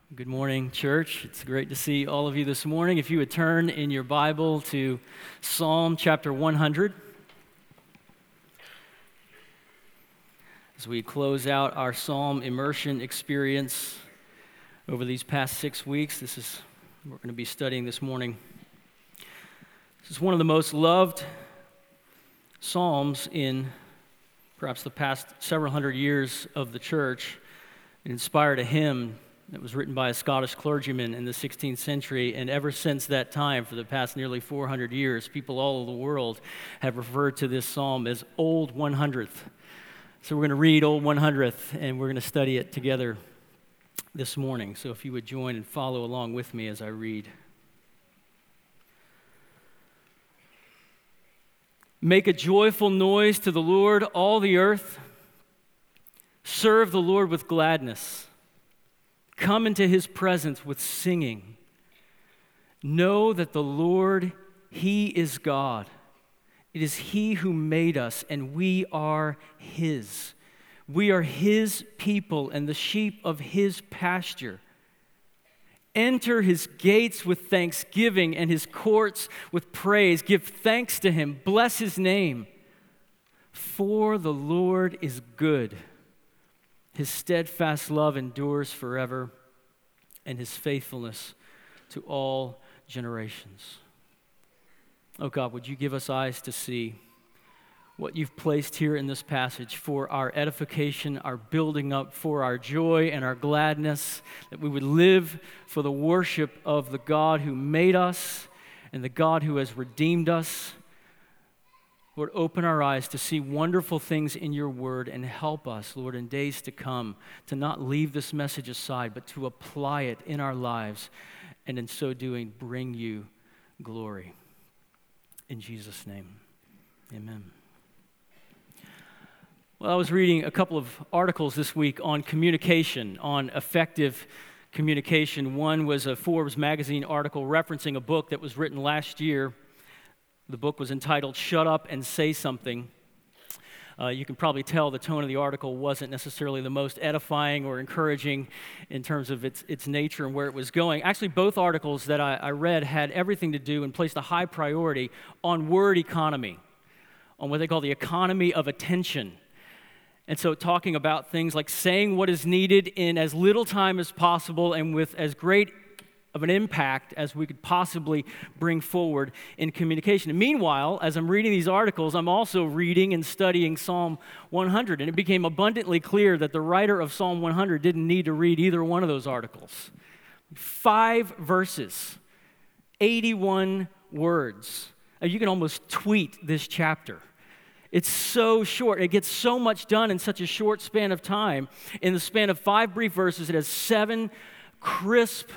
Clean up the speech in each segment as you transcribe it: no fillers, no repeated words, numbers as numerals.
Good morning, church. It's great to see all of you this morning. If you would turn in your Bible to Psalm chapter 100. As we close out our Psalm immersion experience over these past 6 weeks, this is what we're going to be studying this morning. This is one of the most loved Psalms in perhaps the past several hundred years of the church. It inspired a hymn that was written by a Scottish clergyman in the 16th century, and ever since that time, for the past nearly 400 years, people all over the world have referred to this psalm as Old 100th. So we're going to read Old 100th, and we're going to study it together this morning. So if you would join and follow along with me as I read. Make a joyful noise to the Lord, all the earth. Serve the Lord with gladness. Come into his presence with singing. Know that the Lord, he is God. It is he who made us, and we are his. We are his people and the sheep of his pasture. Enter his gates with thanksgiving and his courts with praise. Give thanks to him. Bless his name. For the Lord is good. His steadfast love endures forever, and his faithfulness to all generations. Oh God, would you give us eyes to see what you've placed here in this passage for our edification, our building up, for our joy and our gladness, that we would live for the worship of the God who made us and the God who has redeemed us. Lord, open our eyes to see wonderful things in your word and help us, Lord, in days to come, to not leave this message aside, but to apply it in our lives, and in so doing, bring you glory. In Jesus' name, amen. Well, I was reading a couple of articles this week on communication, on effective communication. One was a Forbes magazine article referencing a book that was written last year. The book was entitled, Shut Up and Say Something. You can probably tell the tone of the article wasn't necessarily the most edifying or encouraging in terms of its nature and where it was going. Actually, both articles that I read had everything to do and placed a high priority on word economy, on what they call the economy of attention. And so talking about things like saying what is needed in as little time as possible and with as great of an impact as we could possibly bring forward in communication. And meanwhile, as I'm reading these articles, I'm also reading and studying Psalm 100, and it became abundantly clear that the writer of Psalm 100 didn't need to read either one of those articles. 5 verses, 81 words. You can almost tweet this chapter. It's so short. It gets so much done in such a short span of time. In the span of 5 brief verses, it has 7 crisp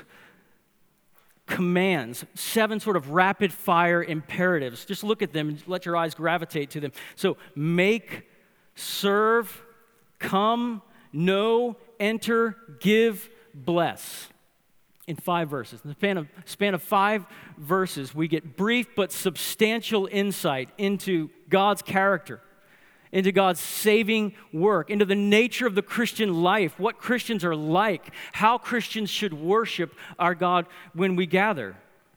commands, 7 sort of rapid-fire imperatives. Just look at them and let your eyes gravitate to them. So, make, serve, come, know, enter, give, bless. In 5 verses. In the span of 5 verses, we get brief but substantial insight into God's character, into God's saving work, into the nature of the Christian life, what Christians are like, how Christians should worship our God when we gather.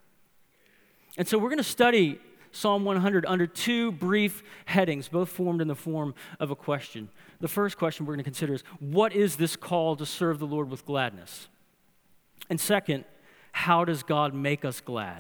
And so we're going to study Psalm 100 under 2 brief headings, both formed in the form of a question. The first question we're going to consider is, what is this call to serve the Lord with gladness? And second, how does God make us glad?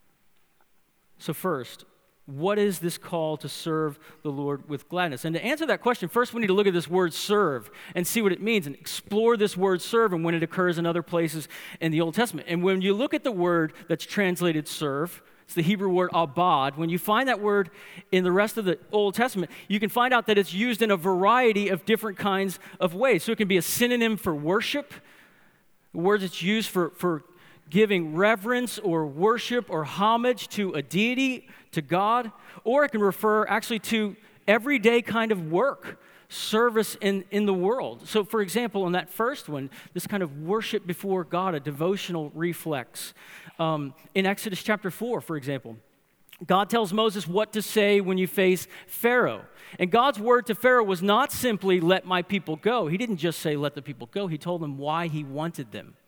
So first, what is this call to serve the Lord with gladness? And to answer that question, first we need to look at this word serve and see what it means and explore this word serve and when it occurs in other places in the Old Testament. And when you look at the word that's translated serve, it's the Hebrew word abad. When you find that word in the rest of the Old Testament, you can find out that it's used in a variety of different kinds of ways. So it can be a synonym for worship, the word that's used for giving reverence or worship or homage to a deity, to God, or it can refer actually to everyday kind of work, service in the world. So for example, in that first one, this kind of worship before God, a devotional reflex. In Exodus chapter 4, for example, God tells Moses what to say when you face Pharaoh. And God's word to Pharaoh was not simply, let my people go. He didn't just say, let the people go. He told them why he wanted them.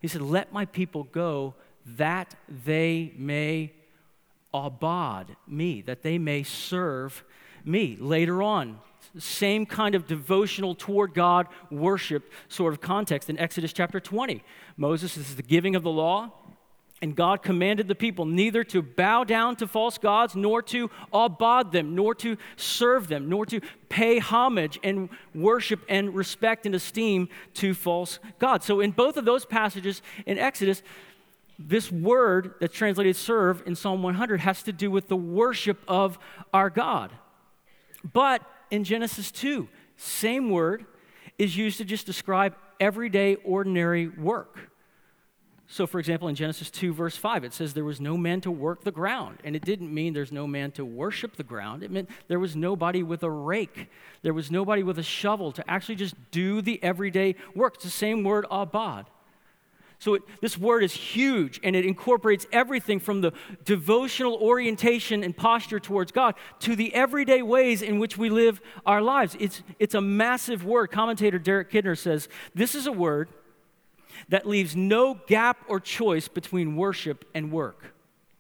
He said, let my people go that they may abad me, that they may serve me. Later on, same kind of devotional toward God, worship sort of context in Exodus chapter 20. Moses, this is the giving of the law, and God commanded the people neither to bow down to false gods, nor to abad them, nor to serve them, nor to pay homage and worship and respect and esteem to false gods. So in both of those passages in Exodus, this word that's translated serve in Psalm 100 has to do with the worship of our God. But in Genesis 2, same word is used to just describe everyday, ordinary work. So, for example, in Genesis 2, verse 5, it says there was no man to work the ground. And it didn't mean there's no man to worship the ground. It meant there was nobody with a rake. There was nobody with a shovel to actually just do the everyday work. It's the same word, abad. So this word is huge, and it incorporates everything from the devotional orientation and posture towards God to the everyday ways in which we live our lives. It's a massive word. Commentator Derek Kidner says, this is a word that leaves no gap or choice between worship and work.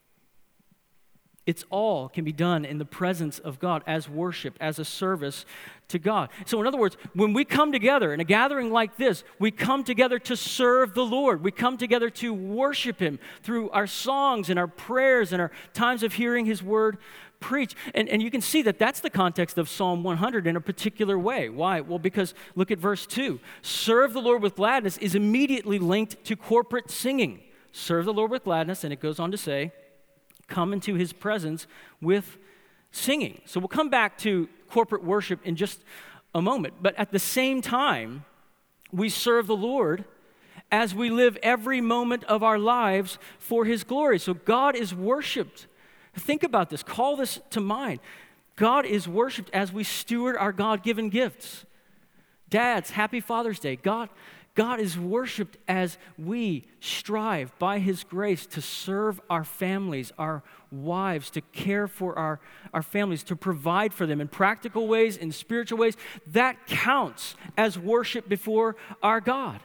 It's all can be done in the presence of God as worship, as a service to God. So in other words, when we come together in a gathering like this, we come together to serve the Lord. We come together to worship Him through our songs and our prayers and our times of hearing His word preached. And you can see that that's the context of Psalm 100 in a particular way. Why? Well, because look at verse 2. Serve the Lord with gladness is immediately linked to corporate singing. Serve the Lord with gladness, and it goes on to say, come into His presence with singing. So we'll come back to corporate worship in just a moment. But at the same time, we serve the Lord as we live every moment of our lives for His glory. So God is worshiped. Think about this. Call this to mind. God is worshiped as we steward our God-given gifts. Dads, happy Father's Day. God is worshiped as we strive by His grace to serve our families, our wives, to care for our families, to provide for them in practical ways, in spiritual ways. That counts as worship before our God.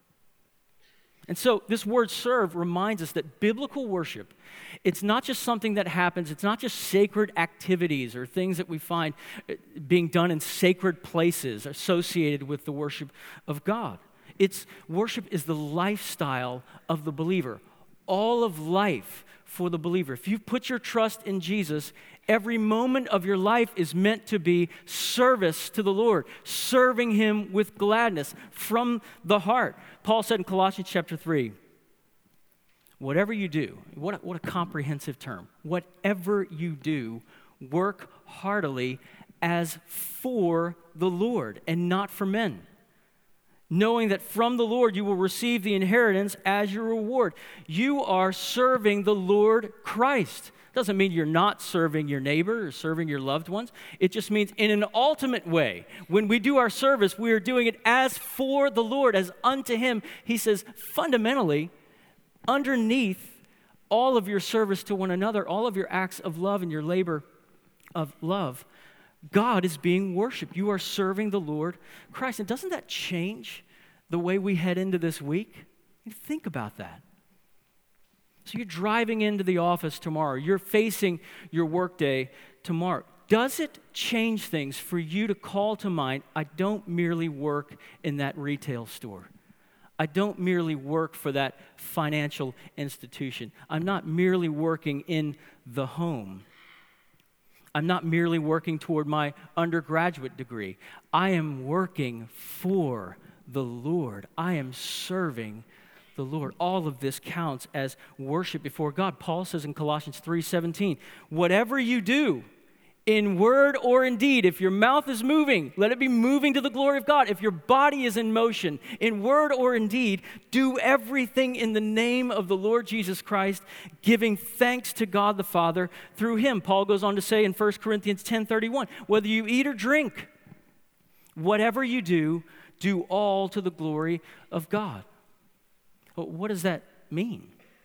And so this word serve reminds us that biblical worship, it's not just something that happens, it's not just sacred activities or things that we find being done in sacred places associated with the worship of God. Worship is the lifestyle of the believer, all of life for the believer. If you put your trust in Jesus, every moment of your life is meant to be service to the Lord, serving Him with gladness from the heart. Paul said in Colossians chapter 3, whatever you do, what a comprehensive term. Whatever you do, work heartily as for the Lord and not for men, knowing that from the Lord you will receive the inheritance as your reward. You are serving the Lord Christ. Doesn't mean you're not serving your neighbor or serving your loved ones. It just means in an ultimate way, when we do our service, we are doing it as for the Lord, as unto Him. He says, fundamentally, underneath all of your service to one another, all of your acts of love and your labor of love, God is being worshiped. You are serving the Lord Christ. And doesn't that change the way we head into this week? Think about that. So you're driving into the office tomorrow. You're facing your workday tomorrow. Does it change things for you to call to mind, I don't merely work in that retail store. I don't merely work for that financial institution. I'm not merely working in the home. I'm not merely working toward my undergraduate degree. I am working for the Lord. I am serving the Lord. All of this counts as worship before God. Paul says in Colossians 3:17, whatever you do, in word or in deed, if your mouth is moving, let it be moving to the glory of God. If your body is in motion, in word or in deed, do everything in the name of the Lord Jesus Christ, giving thanks to God the Father through Him. Paul goes on to say in 1 Corinthians 10:31, whether you eat or drink, whatever you do, do all to the glory of God. Well, what does that mean?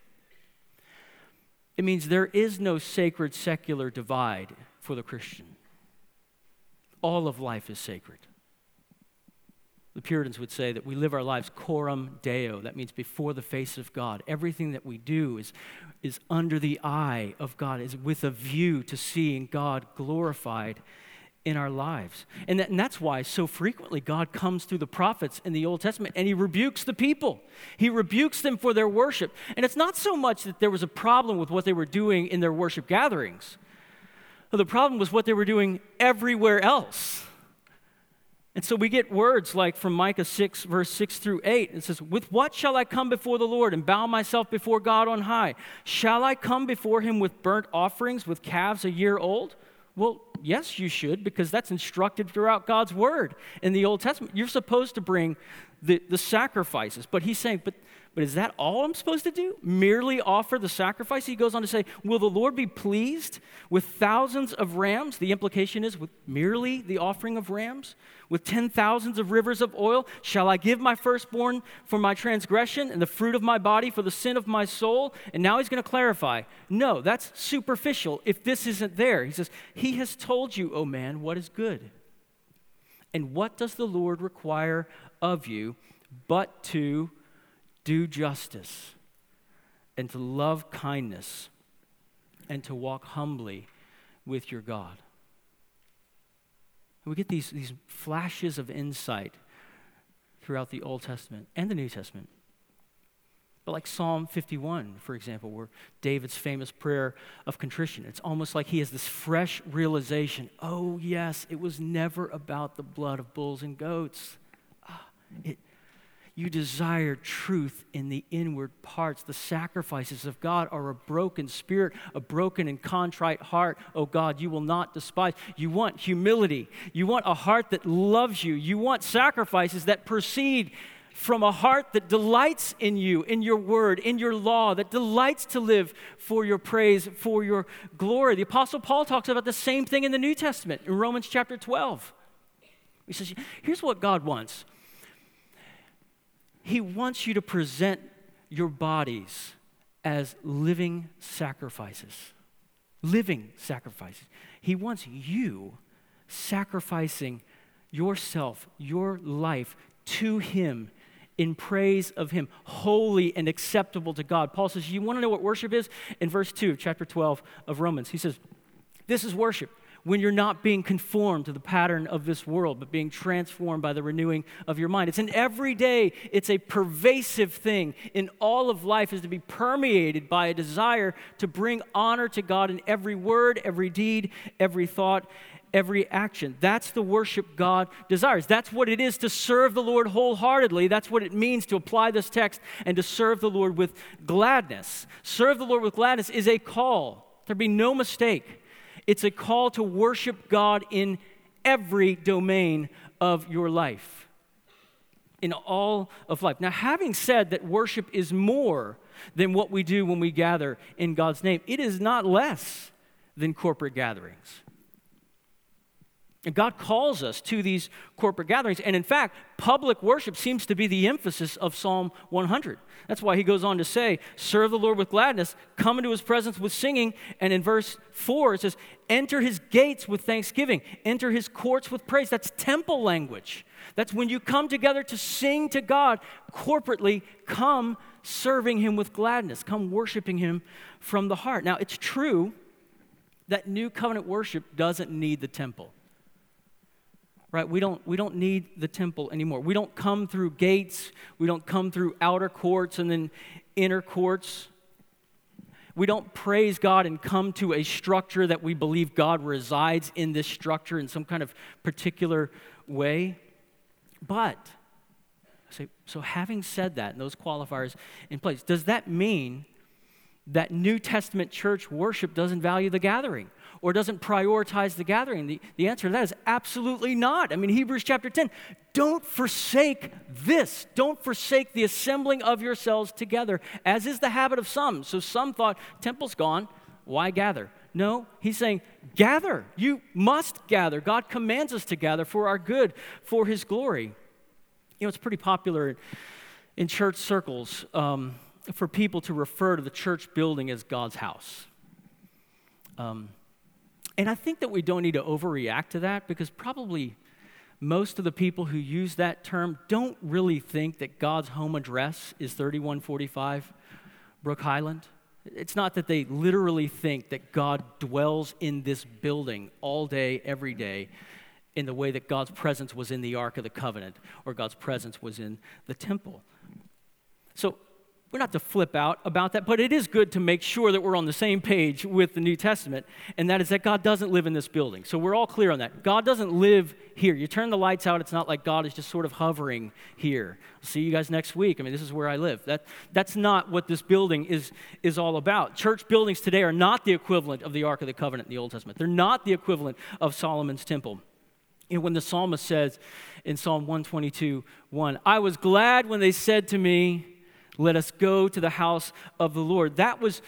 It means there is no sacred secular divide for the Christian. All of life is sacred. The Puritans would say that we live our lives coram Deo. That means before the face of God. Everything that we do is under the eye of God, is with a view to seeing God glorified in our lives. And that's why so frequently God comes through the prophets in the Old Testament and he rebukes the people. He rebukes them for their worship. And it's not so much that there was a problem with what they were doing in their worship gatherings. The problem was what they were doing everywhere else. And so we get words like from Micah 6, verse 6 through 8. It says, "With what shall I come before the Lord and bow myself before God on high? Shall I come before him with burnt offerings, with calves a year old?" Well, yes, you should, because that's instructed throughout God's word in the Old Testament. You're supposed to bring the sacrifices. But he's saying, but is that all I'm supposed to do? Merely offer the sacrifice? He goes on to say, will the Lord be pleased with thousands of rams? The implication is with merely the offering of rams? With 10,000s of rivers of oil? Shall I give my firstborn for my transgression and the fruit of my body for the sin of my soul? And now he's going to clarify. No, that's superficial if this isn't there. He says, he has told you, O man, what is good. And what does the Lord require of you but to do justice and to love kindness and to walk humbly with your God? And we get these flashes of insight throughout the Old Testament and the New Testament. But like Psalm 51, for example, where David's famous prayer of contrition, it's almost like he has this fresh realization, oh yes, it was never about the blood of bulls and goats. You desire truth in the inward parts. The sacrifices of God are a broken spirit, a broken and contrite heart. Oh God, you will not despise. You want humility. You want a heart that loves you. You want sacrifices that proceed from a heart that delights in you, in your word, in your law, that delights to live for your praise, for your glory. The Apostle Paul talks about the same thing in the New Testament, in Romans chapter 12. He says, here's what God wants. He wants you to present your bodies as living sacrifices. Living sacrifices. He wants you sacrificing yourself, your life to Him in praise of Him, holy and acceptable to God. Paul says, you want to know what worship is? In verse 2 of chapter 12 of Romans, he says, this is worship. When you're not being conformed to the pattern of this world, but being transformed by the renewing of your mind. It's an everyday, it's a pervasive thing in all of life, is to be permeated by a desire to bring honor to God in every word, every deed, every thought, every action. That's the worship God desires. That's what it is to serve the Lord wholeheartedly. That's what it means to apply this text and to serve the Lord with gladness. Serve the Lord with gladness is a call. There be no mistake. It's a call to worship God in every domain of your life, in all of life. Now, having said that worship is more than what we do when we gather in God's name, it is not less than corporate gatherings. And God calls us to these corporate gatherings. And in fact, public worship seems to be the emphasis of Psalm 100. That's why he goes on to say, serve the Lord with gladness, come into his presence with singing. And in verse 4, it says, enter his gates with thanksgiving, enter his courts with praise. That's temple language. That's when you come together to sing to God corporately, come serving him with gladness, come worshiping him from the heart. Now, it's true that new covenant worship doesn't need the temple. Right? We don't need the temple anymore. We don't come through gates. We don't come through outer courts and then inner courts. We don't praise God and come to a structure that we believe God resides in this structure in some kind of particular way. But, so having said that and those qualifiers in place, does that mean that New Testament church worship doesn't value the gathering or doesn't prioritize the gathering? The answer to that is absolutely not. I mean, Hebrews chapter 10, don't forsake this. Don't forsake the assembling of yourselves together, as is the habit of some. So some thought, temple's gone, why gather? No, he's saying, gather. You must gather. God commands us to gather for our good, for his glory. You know, it's pretty popular in church circles for people to refer to the church building as God's house. And I think that we don't need to overreact to that, because probably most of the people who use that term don't really think that God's home address is 3145 Brook Highland. It's not that they literally think that God dwells in this building all day, every day, in the way that God's presence was in the Ark of the Covenant or God's presence was in the temple. So we're not to flip out about that, but it is good to make sure that we're on the same page with the New Testament, and that is that God doesn't live in this building. So we're all clear on that. God doesn't live here. You turn the lights out, it's not like God is just sort of hovering here. I'll see you guys next week. I mean, this is where I live. That's not what this building is all about. Church buildings today are not the equivalent of the Ark of the Covenant in the Old Testament. They're not the equivalent of Solomon's temple. You know, when the psalmist says in Psalm 122:1, I was glad when they said to me, let us go to the house of the Lord. That was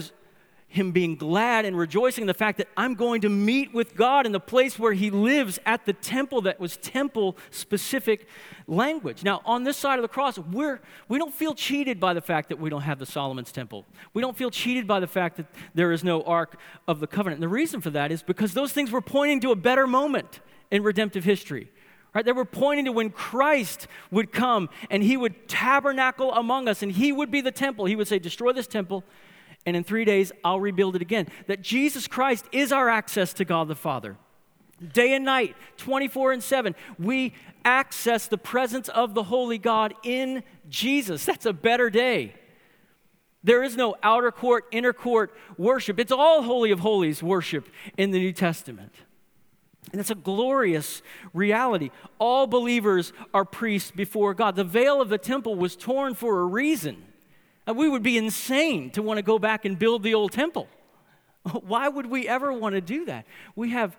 him being glad and rejoicing in the fact that I'm going to meet with God in the place where he lives at the temple that was temple-specific language. Now, on this side of the cross, we don't feel cheated by the fact that we don't have the Solomon's temple. We don't feel cheated by the fact that there is no Ark of the Covenant. And the reason for that is because those things were pointing to a better moment in redemptive history. Right? They were pointing to when Christ would come and he would tabernacle among us and he would be the temple. He would say, destroy this temple and in 3 days I'll rebuild it again. That Jesus Christ is our access to God the Father. Day and night, 24/7, we access the presence of the Holy God in Jesus. That's a better day. There is no outer court, inner court worship. It's all Holy of Holies worship in the New Testament. And it's a glorious reality. All believers are priests before God. The veil of the temple was torn for a reason. And we would be insane to want to go back and build the old temple. Why would we ever want to do that? We have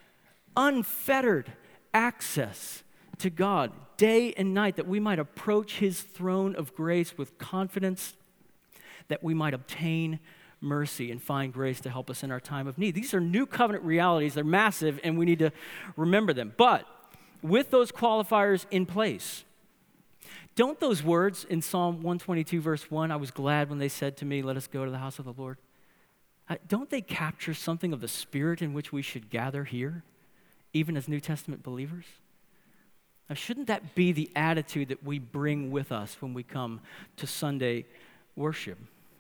unfettered access to God day and night, that we might approach his throne of grace with confidence, that we might obtain mercy and find grace to help us in our time of need. These are new covenant realities. They're massive, and we need to remember them. But with those qualifiers in place, don't those words in Psalm 122, verse 1, I was glad when they said to me, let us go to the house of the Lord, don't they capture something of the spirit in which we should gather here, even as New Testament believers? Now, shouldn't that be the attitude that we bring with us when we come to Sunday worship?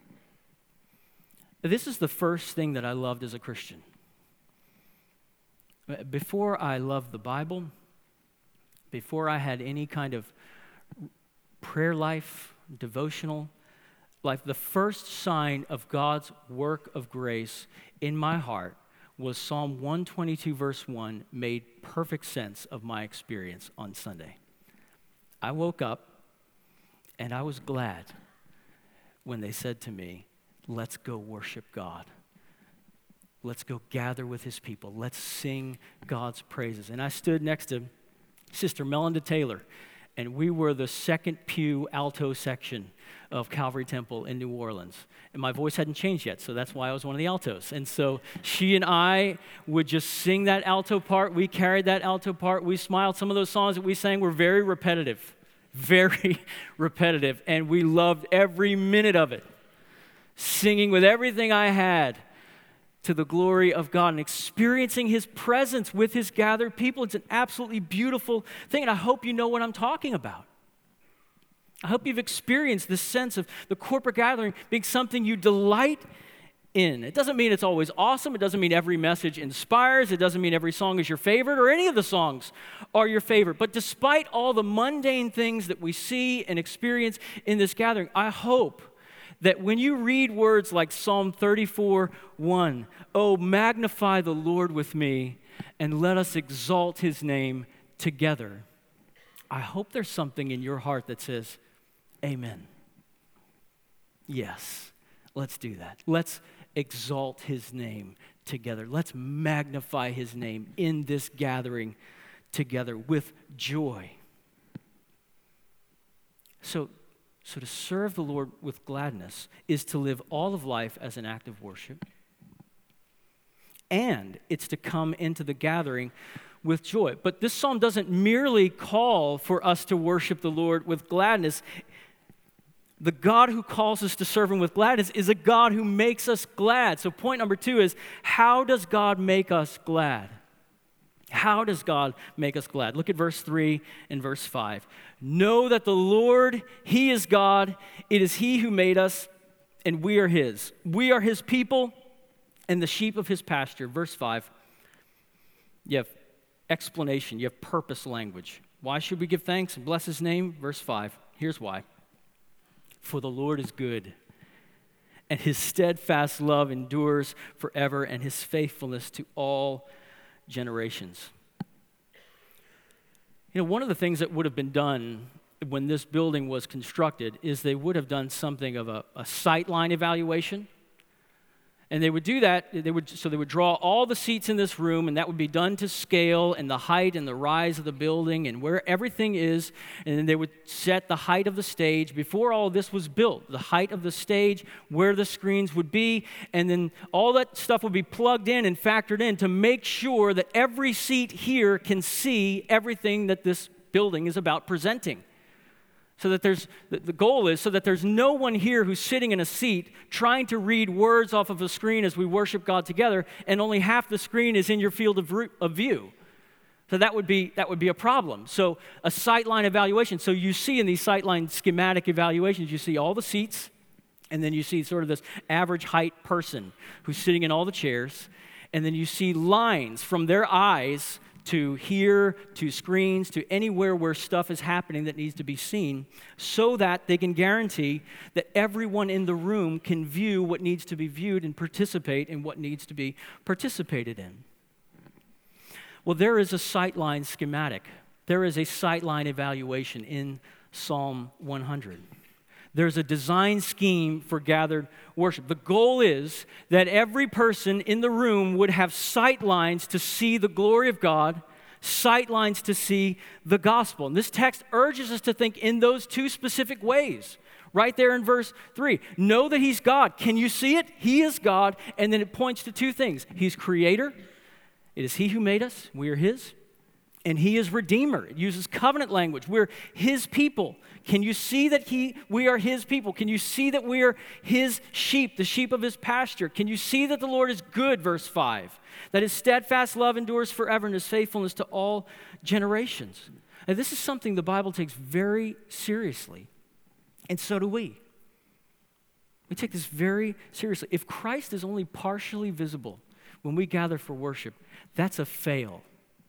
This is the first thing that I loved as a Christian. Before I loved the Bible, before I had any kind of prayer life, devotional life, the first sign of God's work of grace in my heart was Psalm 122, verse 1, made perfect sense of my experience on Sunday. I woke up and I was glad when they said to me, let's go worship God. Let's go gather with his people. Let's sing God's praises. And I stood next to Sister Melinda Taylor, and we were the second pew alto section of Calvary Temple in New Orleans. And my voice hadn't changed yet, so that's why I was one of the altos. And so she and I would just sing that alto part. We carried that alto part. We smiled. Some of those songs that we sang were very repetitive, and we loved every minute of it. Singing with everything I had to the glory of God and experiencing his presence with his gathered people. It's an absolutely beautiful thing, and I hope you know what I'm talking about. I hope you've experienced this sense of the corporate gathering being something you delight in. It doesn't mean it's always awesome. It doesn't mean every message inspires. It doesn't mean every song is your favorite or any of the songs are your favorite. But despite all the mundane things that we see and experience in this gathering, I hope that when you read words like Psalm 34:1, oh, magnify the Lord with me and let us exalt his name together, I hope there's something in your heart that says, amen. Yes, let's do that. Let's exalt his name together. Let's magnify his name in this gathering together with joy. So to serve the Lord with gladness is to live all of life as an act of worship. And it's to come into the gathering with joy. But this psalm doesn't merely call for us to worship the Lord with gladness. The God who calls us to serve him with gladness is a God who makes us glad. So point number 2 is, how does God make us glad? How does God make us glad? Look at verse 3 and verse 5. Know that the Lord, He is God. It is He who made us, and we are His. We are His people and the sheep of His pasture. Verse 5, you have explanation. You have purpose language. Why should we give thanks and bless His name? Verse 5, here's why. For the Lord is good, and His steadfast love endures forever, and His faithfulness to all generations. One of the things that would have been done when this building was constructed is they would have done something of a sightline evaluation. And they would do that, they would draw all the seats in this room, and that would be done to scale and the height and the rise of the building and where everything is. And then they would set the height of the stage before all this was built, the height of the stage, where the screens would be, and then all that stuff would be plugged in and factored in to make sure that every seat here can see everything that this building is about presenting. So that the goal is so that there's no one here who's sitting in a seat trying to read words off of a screen as we worship God together, and only half the screen is in your field of view. So that would be a problem. So a sightline evaluation. So you see in these sightline schematic evaluations, you see all the seats, and then you see sort of this average height person who's sitting in all the chairs, and then you see lines from their eyes to here, to screens, to anywhere where stuff is happening that needs to be seen, so that they can guarantee that everyone in the room can view what needs to be viewed and participate in what needs to be participated in. Well, there is a sightline schematic. There is a sightline evaluation in Psalm 100. There's a design scheme for gathered worship. The goal is that every person in the room would have sight lines to see the glory of God, sight lines to see the gospel. And this text urges us to think in those two specific ways. Right there in verse 3. Know that He's God. Can you see it? He is God. And then it points to two things. He's creator. It is He who made us. We are His. And He is Redeemer. It uses covenant language. We're His people. Can you see that we are His people? Can you see that we are His sheep, the sheep of His pasture? Can you see that the Lord is good, verse 5? That His steadfast love endures forever and His faithfulness to all generations. And this is something the Bible takes very seriously. And so do we. We take this very seriously. If Christ is only partially visible when we gather for worship, that's a fail.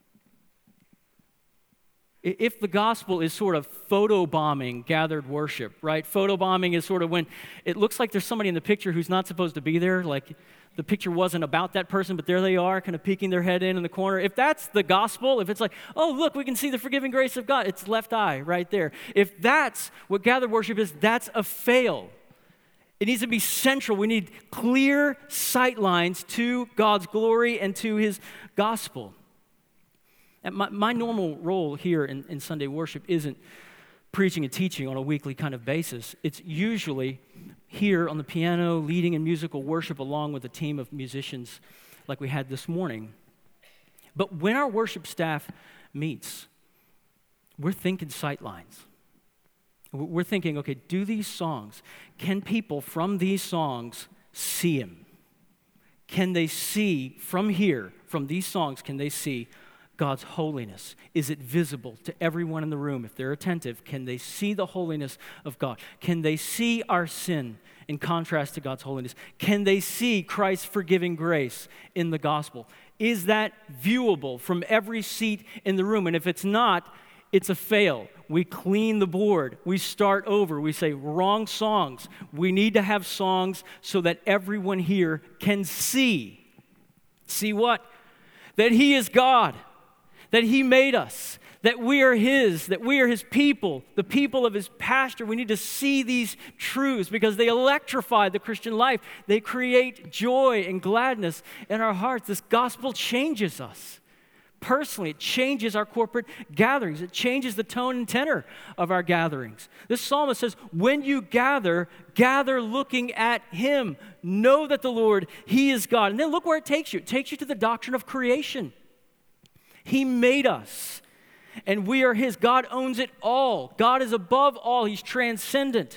If the gospel is sort of photobombing gathered worship, right? Photobombing is sort of when it looks like there's somebody in the picture who's not supposed to be there, like the picture wasn't about that person, but there they are, kind of peeking their head in the corner. If that's the gospel, if it's like, oh, look, we can see the forgiving grace of God, it's left eye right there. If that's what gathered worship is, that's a fail. It needs to be central. We need clear sight lines to God's glory and to His gospel. And my normal role here in Sunday worship isn't preaching and teaching on a weekly kind of basis. It's usually here on the piano, leading in musical worship along with a team of musicians like we had this morning. But when our worship staff meets, we're thinking sight lines. We're thinking, okay, do these songs, can people from these songs see Him? Can they see from here, from these songs, can they see God's holiness? Is it visible to everyone in the room? If they're attentive, can they see the holiness of God? Can they see our sin in contrast to God's holiness? Can they see Christ's forgiving grace in the gospel? Is that viewable from every seat in the room? And if it's not, it's a fail. We clean the board. We start over. We say, wrong songs. We need to have songs so that everyone here can see. See what? That He is God. That He made us, that we are His people, the people of His pasture. We need to see these truths because they electrify the Christian life. They create joy and gladness in our hearts. This gospel changes us. Personally, it changes our corporate gatherings. It changes the tone and tenor of our gatherings. This psalmist says, when you gather, gather looking at Him. Know that the Lord, He is God. And then look where it takes you. It takes you to the doctrine of creation. He made us, and we are His. God owns it all. God is above all. He's transcendent.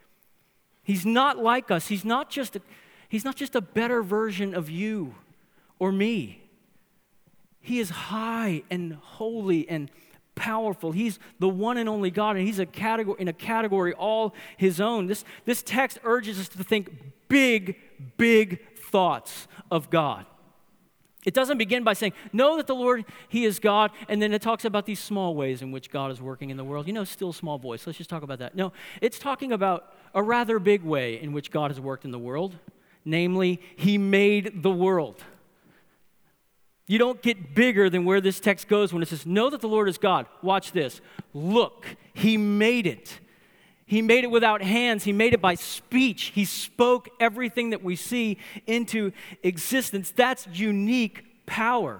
He's not like us. He's not just a better version of you or me. He is high and holy and powerful. He's the one and only God, and he's in a category all his own. This text urges us to think big, big thoughts of God. It doesn't begin by saying, know that the Lord, he is God, and then it talks about these small ways in which God is working in the world. Still small voice. Let's just talk about that. No, it's talking about a rather big way in which God has worked in the world. Namely, he made the world. You don't get bigger than where this text goes when it says, know that the Lord is God. Watch this. Look, he made it. He made it without hands. He made it by speech. He spoke everything that we see into existence. That's unique power.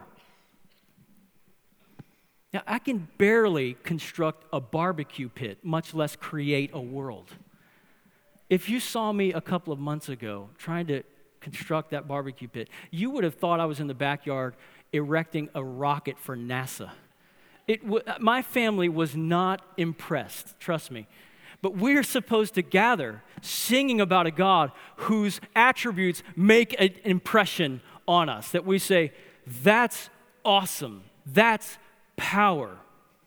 Now, I can barely construct a barbecue pit, much less create a world. If you saw me a couple of months ago trying to construct that barbecue pit, you would have thought I was in the backyard erecting a rocket for NASA. My family was not impressed, trust me. But we're supposed to gather singing about a God whose attributes make an impression on us, that we say, that's awesome, that's power.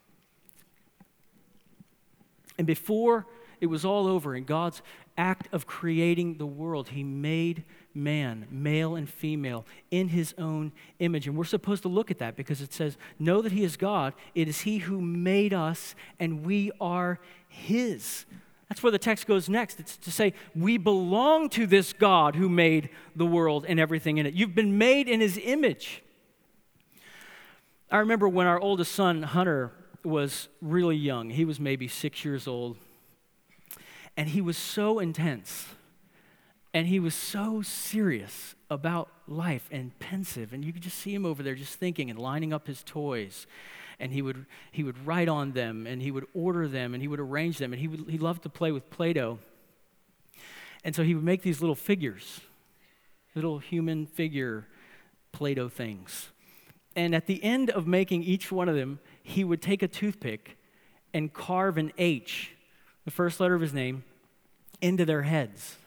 And before it was all over, in God's act of creating the world, he made man, male and female, in his own image. And we're supposed to look at that because it says, know that he is God. It is he who made us, and we are his. That's where the text goes next. It's to say, we belong to this God who made the world and everything in it. You've been made in his image. I remember when our oldest son, Hunter, was really young. He was maybe 6 years old. And he was so intense. And he was so serious about life and pensive. And you could just see him over there just thinking and lining up his toys. And he would write on them, and he would order them, and he would arrange them. And he loved to play with Play-Doh. And so he would make these little figures, little human figure Play-Doh things. And at the end of making each one of them, he would take a toothpick and carve an H, the first letter of his name, into their heads.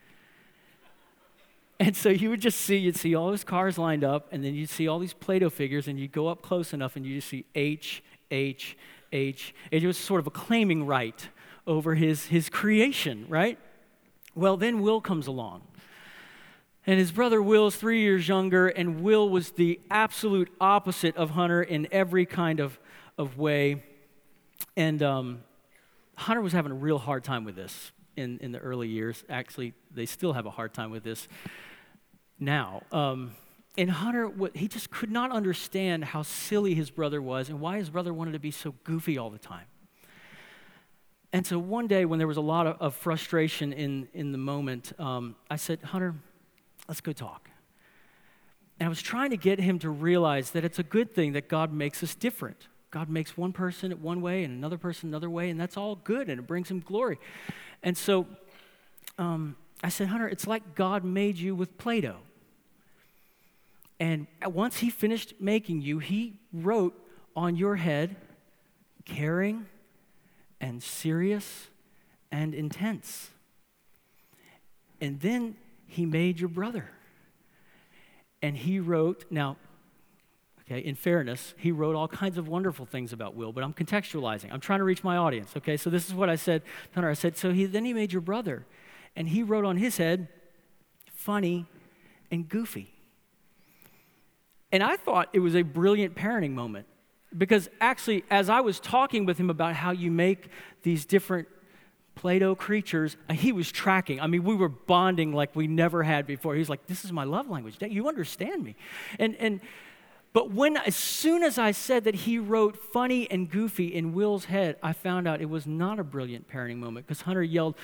And so you'd see all his cars lined up, and then you'd see all these Play-Doh figures, and you'd go up close enough, and you just see H, H, H. It was sort of a claiming right over his creation, right? Well, then Will comes along. And his brother Will is 3 years younger, and Will was the absolute opposite of Hunter in every kind of way. And Hunter was having a real hard time with this in the early years. Actually, they still have a hard time with this now. And Hunter, he just could not understand how silly his brother was and why his brother wanted to be so goofy all the time. And so one day when there was a lot of frustration in the moment, I said, Hunter, let's go talk. And I was trying to get him to realize that it's a good thing that God makes us different. God makes one person one way and another person another way, and that's all good, and it brings him glory. And so I said, Hunter, it's like God made you with Play-Doh. And once he finished making you, he wrote on your head, caring and serious and intense. And then he made your brother. And he wrote, now, okay, in fairness, he wrote all kinds of wonderful things about Will, but I'm contextualizing. I'm trying to reach my audience, okay? So this is what I said, Hunter. I said, then he made your brother, and he wrote on his head, funny and goofy. And I thought it was a brilliant parenting moment because actually, as I was talking with him about how you make these different Play-Doh creatures, he was tracking. I mean, we were bonding like we never had before. He was like, this is my love language. You understand me. But as soon as I said that he wrote funny and goofy in Will's head, I found out it was not a brilliant parenting moment because Hunter yelled,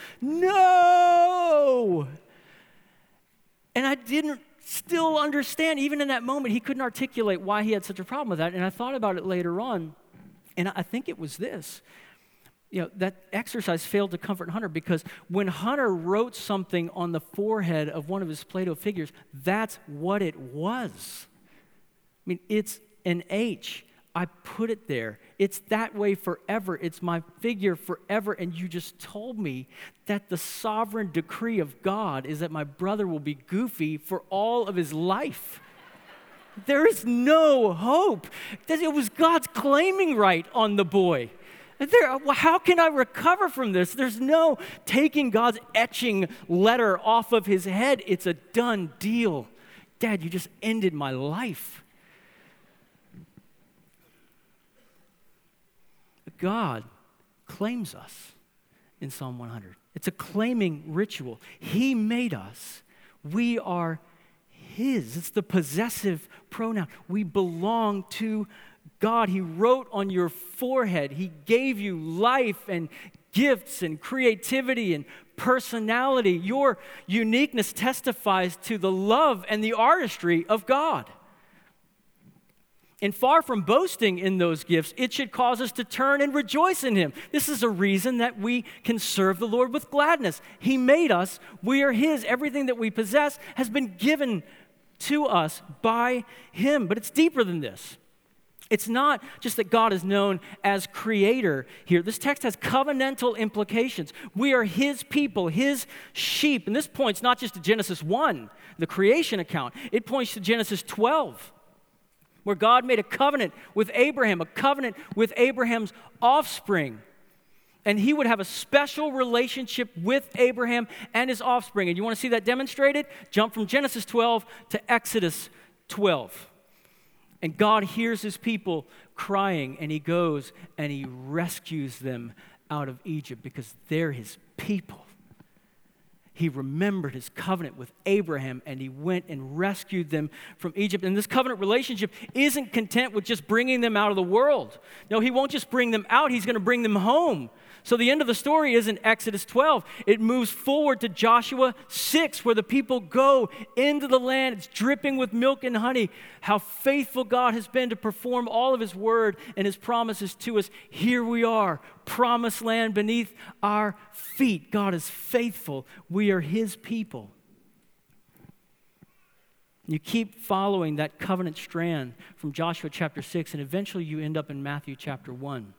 no! And I didn't still understand. Even in that moment, he couldn't articulate why he had such a problem with that. And I thought about it later on, and I think it was this. That exercise failed to comfort Hunter because when Hunter wrote something on the forehead of one of his Play-Doh figures, that's what it was. I mean, it's an H. I put it there. It's that way forever. It's my figure forever. And you just told me that the sovereign decree of God is that my brother will be goofy for all of his life. There is no hope. It was God's claiming right on the boy. How can I recover from this? There's no taking God's etching letter off of his head. It's a done deal. Dad, you just ended my life. God claims us in Psalm 100. It's a claiming ritual. He made us. We are his. It's the possessive pronoun. We belong to God. He wrote on your forehead. He gave you life and gifts and creativity and personality. Your uniqueness testifies to the love and the artistry of God. And far from boasting in those gifts, it should cause us to turn and rejoice in him. This is a reason that we can serve the Lord with gladness. He made us. We are his. Everything that we possess has been given to us by him. But it's deeper than this. It's not just that God is known as creator here. This text has covenantal implications. We are his people, his sheep. And this points not just to Genesis 1, the creation account. It points to Genesis 12. Where God made a covenant with Abraham, a covenant with Abraham's offspring. And he would have a special relationship with Abraham and his offspring. And you want to see that demonstrated? Jump from Genesis 12 to Exodus 12. And God hears his people crying, and he goes and he rescues them out of Egypt because they're his people. He remembered his covenant with Abraham, and he went and rescued them from Egypt. And this covenant relationship isn't content with just bringing them out of the world. No, he won't just bring them out. He's going to bring them home. So the end of the story isn't Exodus 12. It moves forward to Joshua 6, where the people go into the land. It's dripping with milk and honey. How faithful God has been to perform all of his word and his promises to us. Here we are, promised land beneath our feet. God is faithful. We are his people. You keep following that covenant strand from Joshua chapter 6, and eventually you end up in Matthew chapter 1.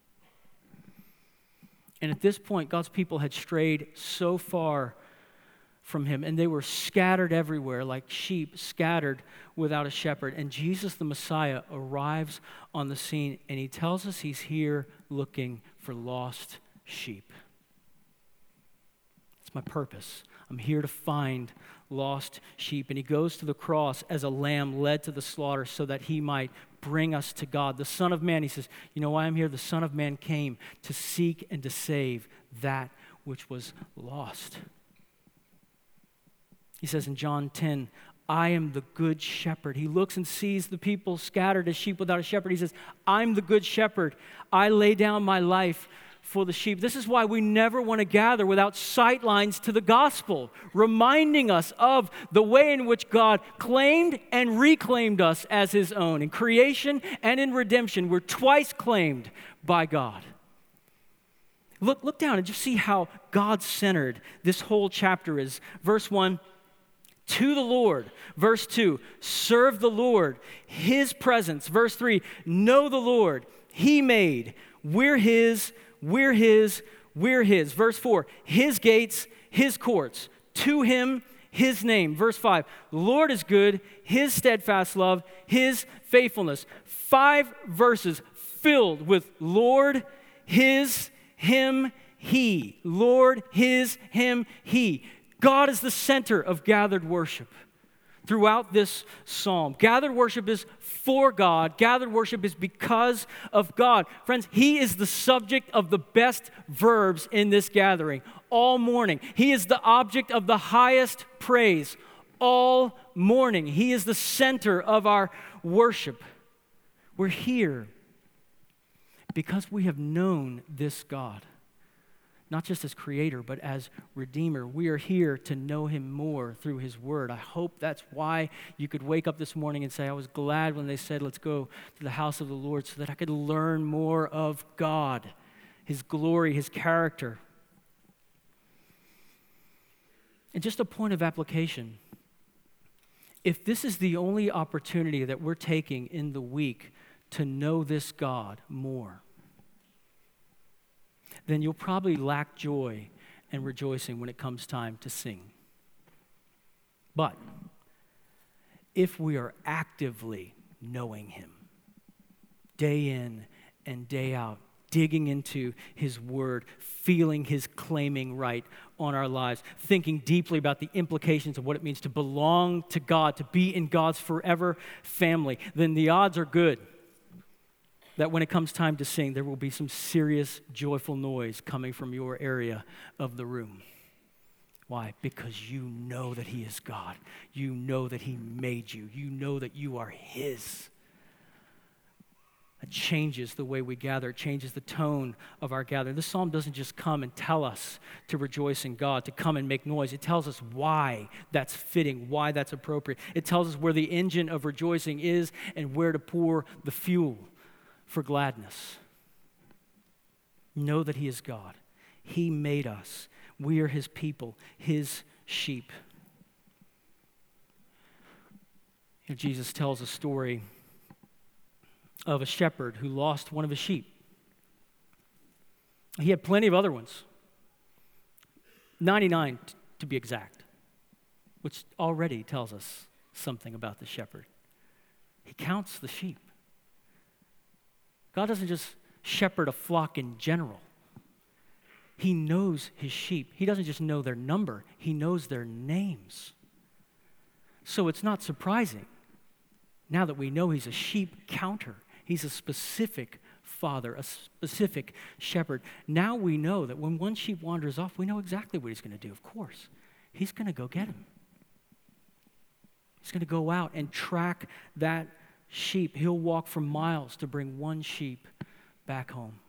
And at this point, God's people had strayed so far from him, and they were scattered everywhere like sheep scattered without a shepherd. And Jesus, the Messiah, arrives on the scene, and he tells us he's here looking for lost sheep. It's my purpose. I'm here to find lost sheep. And he goes to the cross as a lamb led to the slaughter so that he might bring us to God. The Son of Man, he says, you know why I'm here? The Son of Man came to seek and to save that which was lost. He says in John 10, I am the good shepherd. He looks and sees the people scattered as sheep without a shepherd. He says, I'm the good shepherd. I lay down my life for the sheep. This is why we never want to gather without sightlines to the gospel, reminding us of the way in which God claimed and reclaimed us as his own. In creation and in redemption, we're twice claimed by God. Look down and just see how God-centered this whole chapter is. Verse 1, to the Lord. Verse 2, serve the Lord. His presence. Verse 3, know the Lord. He made. We're his. We're his. We're his. Verse 4, his gates, his courts. To him, his name. Verse 5, the Lord is good. His steadfast love, his faithfulness. 5 verses filled with Lord, his, him, he. Lord, his, him, he. God is the center of gathered worship throughout this psalm. Gathered worship is for God. Gathered worship is because of God. Friends, he is the subject of the best verbs in this gathering all morning. He is the object of the highest praise all morning. He is the center of our worship. We're here because we have known this God. Not just as creator, but as redeemer. We are here to know him more through his word. I hope that's why you could wake up this morning and say, I was glad when they said, let's go to the house of the Lord so that I could learn more of God, his glory, his character. And just a point of application. If this is the only opportunity that we're taking in the week to know this God more, then you'll probably lack joy and rejoicing when it comes time to sing. But if we are actively knowing him, day in and day out, digging into his word, feeling his claiming right on our lives, thinking deeply about the implications of what it means to belong to God, to be in God's forever family, then the odds are good that when it comes time to sing, there will be some serious, joyful noise coming from your area of the room. Why? Because you know that he is God. You know that he made you. You know that you are his. It changes the way we gather. It changes the tone of our gathering. This psalm doesn't just come and tell us to rejoice in God, to come and make noise. It tells us why that's fitting, why that's appropriate. It tells us where the engine of rejoicing is and where to pour the fuel for gladness. Know that he is God. He made us. We are his people, his sheep. Jesus tells a story of a shepherd who lost one of his sheep. He had plenty of other ones, 99 to be exact, which already tells us something about the shepherd. He counts the sheep. God doesn't just shepherd a flock in general. He knows his sheep. He doesn't just know their number, he knows their names. So it's not surprising, now that we know he's a sheep counter, he's a specific father, a specific shepherd. Now we know that when one sheep wanders off, we know exactly what he's going to do, of course. He's going to go get him. He's going to go out and track that sheep. He'll walk for miles to bring one sheep back home.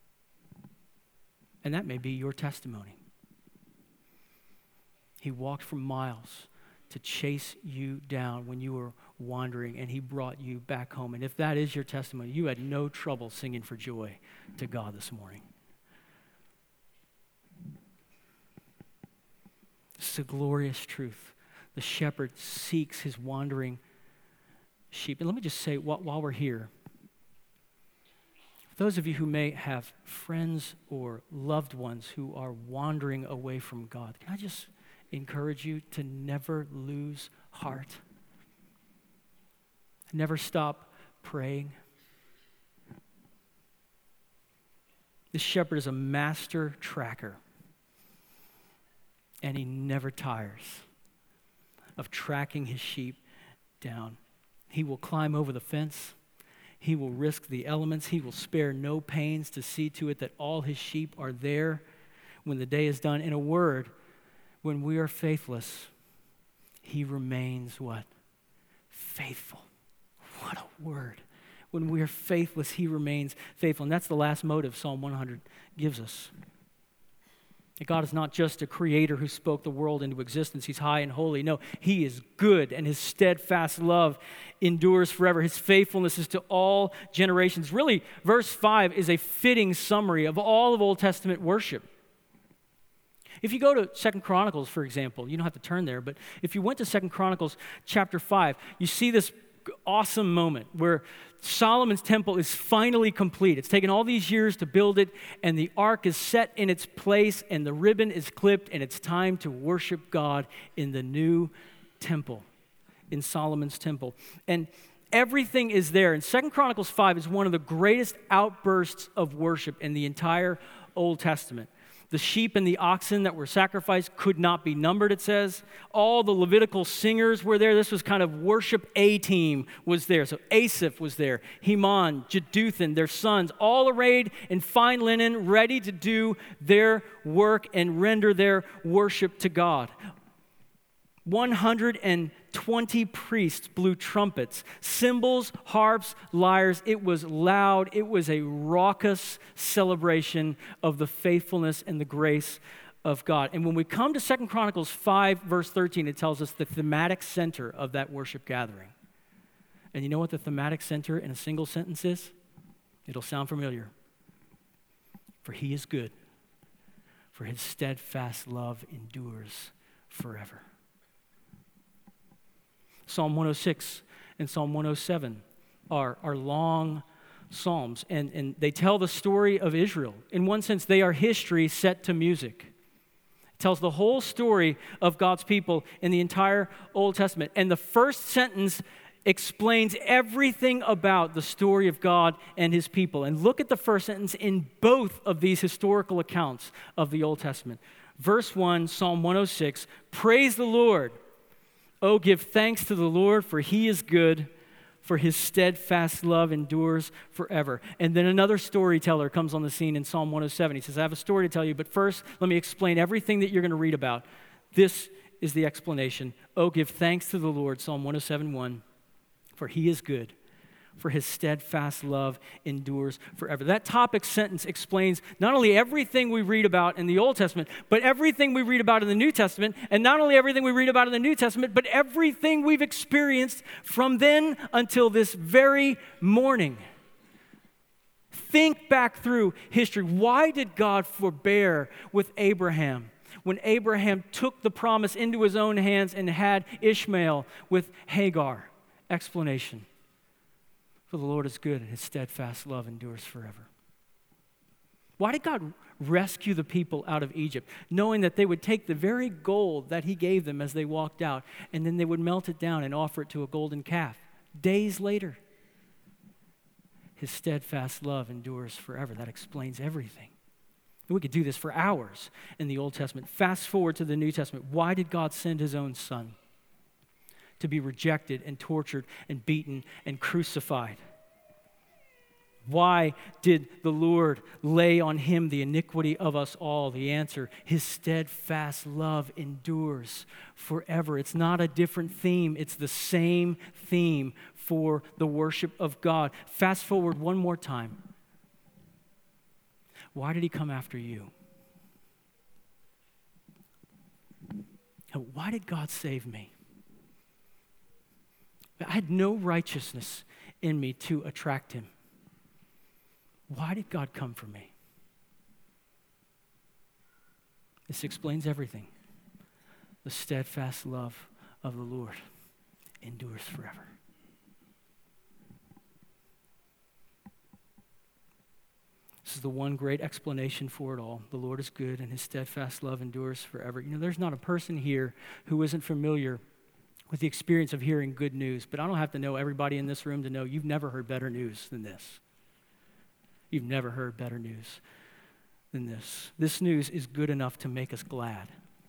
And that may be your testimony. He walked for miles to chase you down when you were wandering, and he brought you back home. And if that is your testimony, you had no trouble singing for joy to God this morning. This is a glorious truth. The shepherd seeks his wandering sheep. And let me just say, while we're here, those of you who may have friends or loved ones who are wandering away from God, can I just encourage you to never lose heart? Never stop praying. This shepherd is a master tracker, and he never tires of tracking his sheep down. He will climb over the fence. He will risk the elements. He will spare no pains to see to it that all his sheep are there when the day is done. In a word, when we are faithless, he remains what? Faithful. What a word. When we are faithless, he remains faithful. And that's the last motive Psalm 100 gives us. That God is not just a creator who spoke the world into existence. He's high and holy. No, he is good, and his steadfast love endures forever. His faithfulness is to all generations. Really, verse 5 is a fitting summary of all of Old Testament worship. If you go to 2 Chronicles, for example, you don't have to turn there, but if you went to 2 Chronicles chapter 5, you see this awesome moment where Solomon's temple is finally complete. It's taken all these years to build it, and the ark is set in its place, and the ribbon is clipped, and it's time to worship God in the new temple, in Solomon's temple. And everything is there. And 2 Chronicles 5 is one of the greatest outbursts of worship in the entire Old Testament. The sheep and the oxen that were sacrificed could not be numbered, it says. All the Levitical singers were there. This was kind of worship A-team was there. So Asaph was there. Heman, Jeduthun, their sons, all arrayed in fine linen, ready to do their work and render their worship to God. 120 priests blew trumpets, cymbals, harps, lyres. It was loud. It was a raucous celebration of the faithfulness and the grace of God. And when we come to 2 Chronicles 5, verse 13, it tells us the thematic center of that worship gathering. And you know what the thematic center in a single sentence is? It'll sound familiar. For he is good, for his steadfast love endures forever. Psalm 106 and Psalm 107 are long psalms, and they tell the story of Israel. In one sense, they are history set to music. tells the whole story of God's people in the entire Old Testament. And the first sentence explains everything about the story of God and his people. And look at the first sentence in both of these historical accounts of the Old Testament. Verse 1, Psalm 106, praise the Lord. Oh, give thanks to the Lord, for he is good, for his steadfast love endures forever. And then another storyteller comes on the scene in Psalm 107. He says, I have a story to tell you, but first, let me explain everything that you're going to read about. This is the explanation. Oh, give thanks to the Lord, Psalm 107:1, for he is good, for his steadfast love endures forever. That topic sentence explains not only everything we read about in the Old Testament, but everything we read about in the New Testament, and not only everything we read about in the New Testament, but everything we've experienced from then until this very morning. Think back through history. Why did God forbear with Abraham when Abraham took the promise into his own hands and had Ishmael with Hagar? Explanation. For the Lord is good, and his steadfast love endures forever. Why did God rescue the people out of Egypt, knowing that they would take the very gold that he gave them as they walked out, and then they would melt it down and offer it to a golden calf? Days later, his steadfast love endures forever. That explains everything. And we could do this for hours in the Old Testament. Fast forward to the New Testament. Why did God send his own son to be rejected and tortured and beaten and crucified? Why did the Lord lay on him the iniquity of us all? The answer, his steadfast love endures forever. It's not a different theme. It's the same theme for the worship of God. Fast forward one more time. Why did he come after you? Why did God save me? I had no righteousness in me to attract him. Why did God come for me? This explains everything. The steadfast love of the Lord endures forever. This is the one great explanation for it all. The Lord is good and his steadfast love endures forever. You know, there's not a person here who isn't familiar with the experience of hearing good news, but I don't have to know everybody in this room to know you've never heard better news than this. You've never heard better news than this. This news is good enough to make us glad.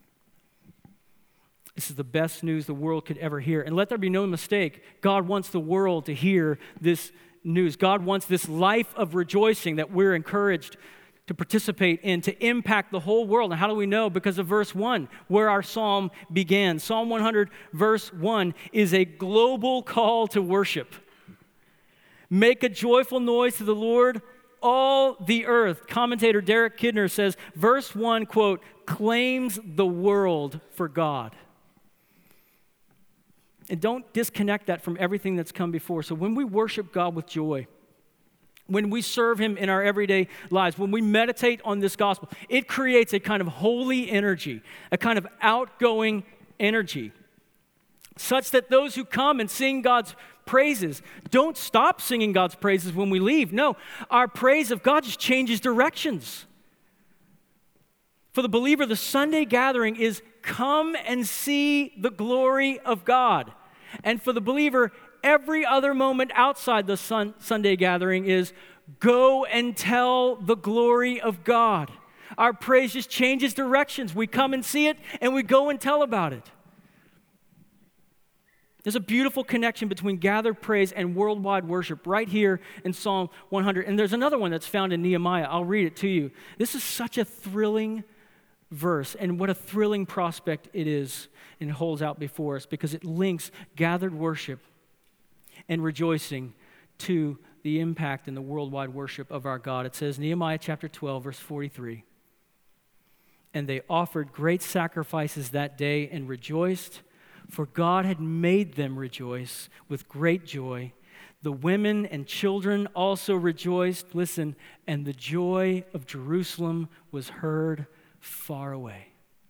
This is the best news the world could ever hear. And let there be no mistake, God wants the world to hear this news. God wants this life of rejoicing that we're encouraged to participate in, to impact the whole world. And how do we know? Because of verse 1, where our psalm began. Psalm 100, verse 1, is a global call to worship. Make a joyful noise to the Lord, all the earth. Commentator Derek Kidner says, verse 1, quote, claims the world for God. And don't disconnect that from everything that's come before. So when we worship God with joy, when we serve him in our everyday lives, when we meditate on this gospel, it creates a kind of holy energy, a kind of outgoing energy, such that those who come and sing God's praises don't stop singing God's praises when we leave. No, our praise of God just changes directions. For the believer, the Sunday gathering is come and see the glory of God. And for the believer, every other moment outside the Sunday gathering is go and tell the glory of God. Our praise just changes directions. We come and see it, and we go and tell about it. There's a beautiful connection between gathered praise and worldwide worship right here in Psalm 100. And there's another one that's found in Nehemiah. I'll read it to you. This is such a thrilling verse, and what a thrilling prospect it is and holds out before us, because it links gathered worship and rejoicing to the impact and the worldwide worship of our God. It says, Nehemiah chapter 12, verse 43, and they offered great sacrifices that day and rejoiced, for God had made them rejoice with great joy. The women and children also rejoiced, listen, and the joy of Jerusalem was heard far away.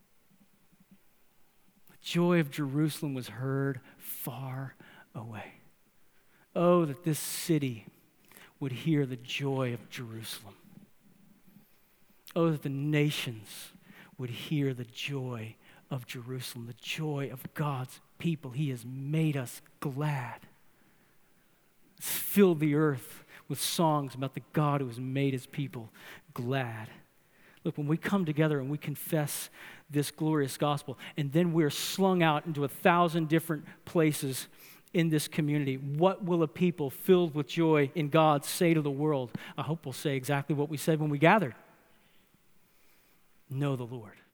The joy of Jerusalem was heard far away. Oh, that this city would hear the joy of Jerusalem. Oh, that the nations would hear the joy of Jerusalem, the joy of God's people. He has made us glad. Let's fill the earth with songs about the God who has made his people glad. Look, when we come together and we confess this glorious gospel, and then we're slung out into 1,000 different places in this community, what will a people filled with joy in God say to the world? I hope we'll say exactly what we said when we gathered. Know the Lord.